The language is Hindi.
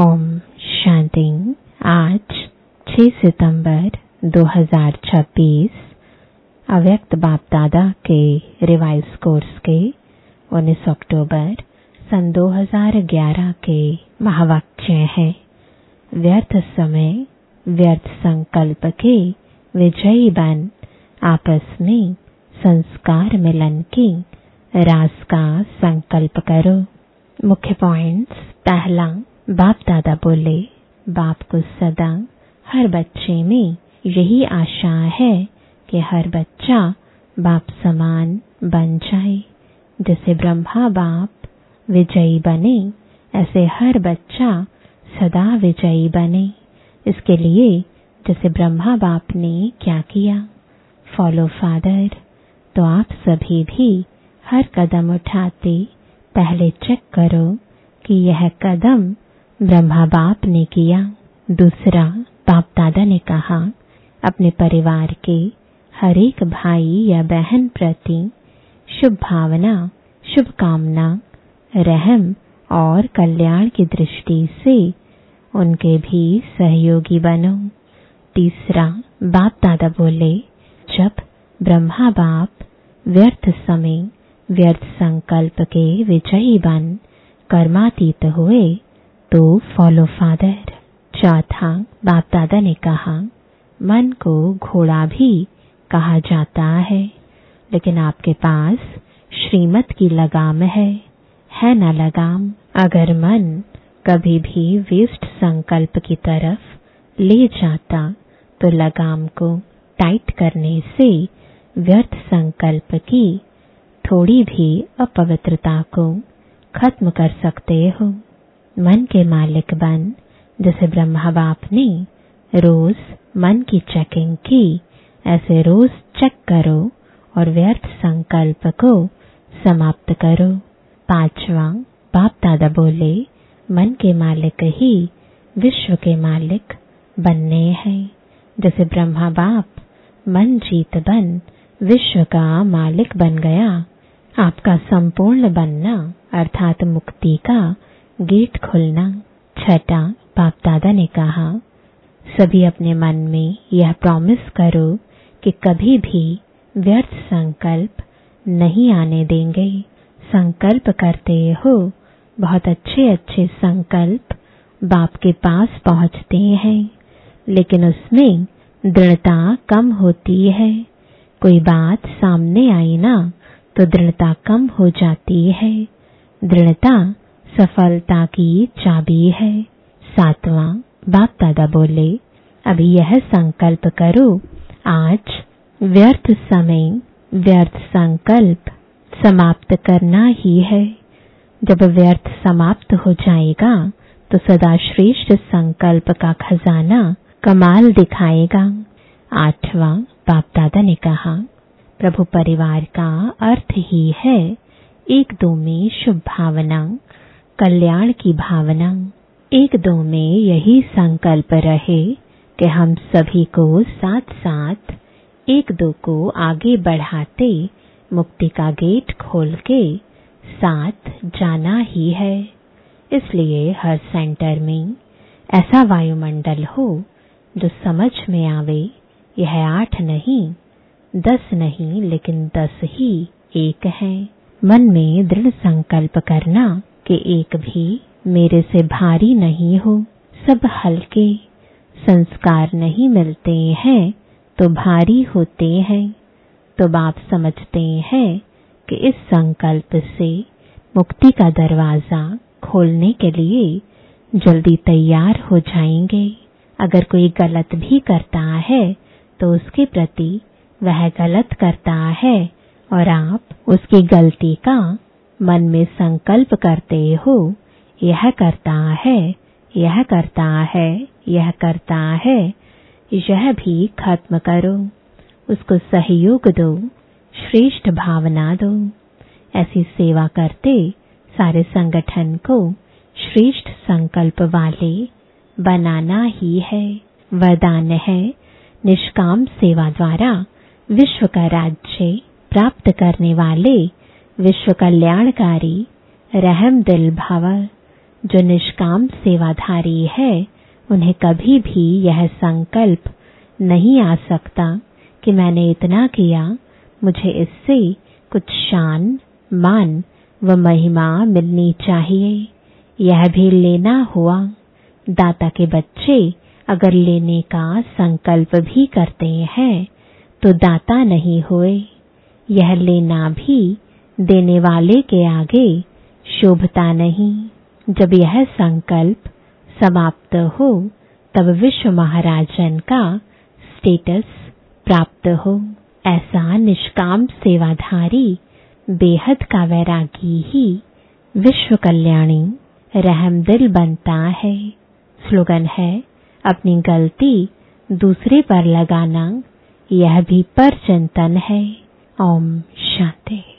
ओम शांति। आज 6 सितंबर 2026 अव्यक्त बाप दादा के रिवाइज कोर्स के 19 अक्टूबर सन 2011 के महावाक्य है। व्यर्थ समय व्यर्थ संकल्प के विजयी बन आपस में संस्कार मिलन की रास का संकल्प करो। मुख्य पॉइंट्स। पहला, बाप दादा बोले, बाप को सदा हर बच्चे में यही आशा है कि हर बच्चा बाप समान बन जाए। जैसे ब्रह्मा बाप विजयी बने, ऐसे हर बच्चा सदा विजयी बने। इसके लिए जैसे ब्रह्मा बाप ने क्या किया, फॉलो फादर। तो आप सभी भी हर कदम उठाते पहले चेक करो कि यह कदम ब्रह्मा बाप ने किया। दूसरा, बाप दादा ने कहा, अपने परिवार के हर एक भाई या बहन प्रति शुभ भावना, शुभकामना, रहम और कल्याण की दृष्टि से उनके भी सहयोगी बनो। तीसरा, बाप दादा बोले, जब ब्रह्मा बाप व्यर्थ समय व्यर्थ संकल्प के विजयी बन कर्मातीत हुए तो फॉलो फादर। चौथा, बाप दादा ने कहा, मन को घोड़ा भी कहा जाता है, लेकिन आपके पास श्रीमत की लगाम है ना लगाम। अगर मन कभी भी वेस्ट संकल्प की तरफ ले जाता तो लगाम को टाइट करने से व्यर्थ संकल्प की थोड़ी भी अपवित्रता को खत्म कर सकते हो। मन के मालिक बन, जैसे ब्रह्मा बाप ने रोज मन की चेकिंग की, ऐसे रोज चेक करो और व्यर्थ संकल्प को समाप्त करो। पांचवा, बाप दादा बोले, मन के मालिक ही विश्व के मालिक बनने हैं। जैसे ब्रह्मा बाप मन जीत बन विश्व का मालिक बन गया। आपका संपूर्ण बनना अर्थात मुक्ति का गेट खुलना। छठा, बाप दादा ने कहा, सभी अपने मन में यह प्रॉमिस करो कि कभी भी व्यर्थ संकल्प नहीं आने देंगे। संकल्प करते हो, बहुत अच्छे अच्छे संकल्प बाप के पास पहुंचते हैं, लेकिन उसमें दृढ़ता कम होती है। कोई बात सामने आई ना तो दृढ़ता कम हो जाती है। दृढ़ता सफलता की चाबी है। सातवां, बाप दादा बोले, अभी यह संकल्प करो, आज व्यर्थ समय व्यर्थ संकल्प समाप्त करना ही है। जब व्यर्थ समाप्त हो जाएगा तो सदा श्रेष्ठ संकल्प का खजाना कमाल दिखाएगा। आठवां, बाप दादा ने कहा, प्रभु परिवार का अर्थ ही है एक दो में शुभ भावना, कल्याण की भावना। एक दो में यही संकल्प रहे कि हम सभी को साथ साथ एक दो को आगे बढ़ाते मुक्ति का गेट खोल के साथ जाना ही है। इसलिए हर सेंटर में ऐसा वायुमंडल हो जो समझ में आवे, यह 8 नहीं 10 नहीं लेकिन 10 ही एक है। मन में दृढ़ संकल्प करना कि एक भी मेरे से भारी नहीं हो, सब हल्के। संस्कार नहीं मिलते हैं तो भारी होते हैं। तो बाप समझते हैं कि इस संकल्प से मुक्ति का दरवाजा खोलने के लिए जल्दी तैयार हो जाएंगे। अगर कोई गलत भी करता है तो उसके प्रति वह गलत करता है और आप उसकी गलती का मन में संकल्प करते हो, यह करता है, यह करता है, यह करता है, यह भी खत्म करो। उसको सहयोग दो, श्रेष्ठ भावना दो। ऐसी सेवा करते सारे संगठन को श्रेष्ठ संकल्प वाले बनाना ही है। वरदान है, निष्काम सेवा द्वारा विश्व का राज्य प्राप्त करने वाले विश्व कल्याणकारी रहम दिल भव। जो निष्काम सेवाधारी है उन्हें कभी भी यह संकल्प नहीं आ सकता कि मैंने इतना किया, मुझे इससे कुछ शान, मान व महिमा मिलनी चाहिए। यह भी लेना हुआ। दाता के बच्चे अगर लेने का संकल्प भी करते हैं तो दाता नहीं हुए। यह लेना भी देने वाले के आगे शोभता नहीं। जब यह संकल्प समाप्त हो तब विश्व महाराजन का स्टेटस प्राप्त हो। ऐसा निष्काम सेवाधारी बेहद का वैरागी ही विश्व कल्याणी रहमदिल बनता है। स्लोगन है, अपनी गलती दूसरे पर लगाना यह भी परचिंतन है। ओम शांति।